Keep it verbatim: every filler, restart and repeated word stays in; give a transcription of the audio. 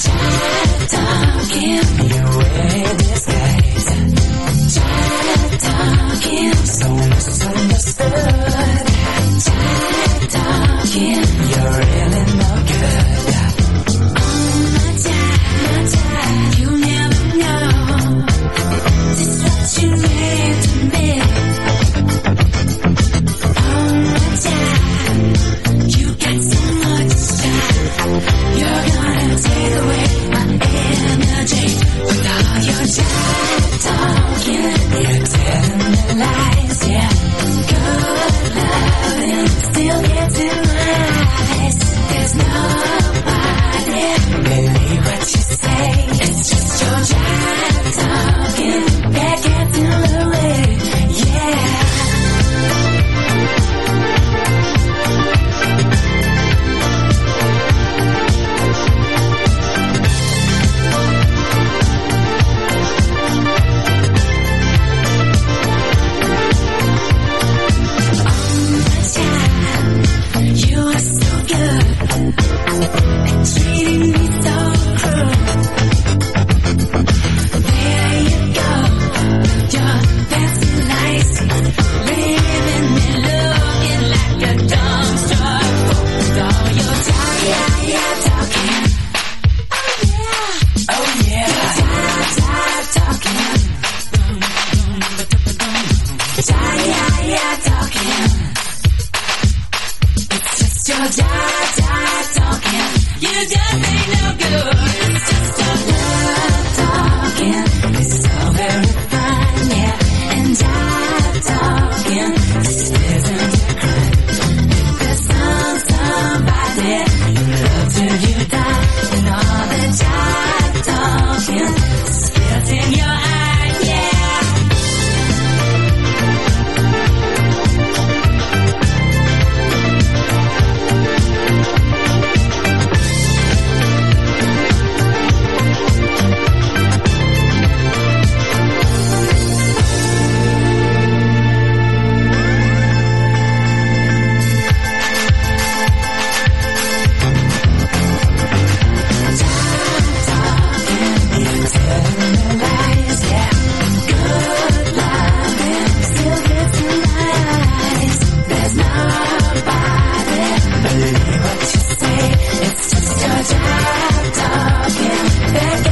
Jive talking, you're way disguised. Jive talking, so misunderstood. Jive talking, you're really no good. Oh my jive, my jive, you never know just what you mean to me. Oh my jive, you got so much jive. You're gonna take away my energy with all your jive talking. You're telling me lies, yeah. Good loving still gets in my eyes. There's nobody believe what you say. It's just your jive talking that gets in the way, yeah. You are so good at treating me so cruel. There you go with your fancy lights, leaving me looking like a dumpster with all your jive, jive talking. Oh yeah, oh yeah, jive, jive talking. Jive, jive talking. Your jive, jive talking, you just ain't no good. It's just your love talking, it's so very fine, yeah. And jive talking, this isn't a crime. There's some somebody you love till you die, and all the jive talking spills in your eye, yeah. Believe what you say, it's just your jive talking that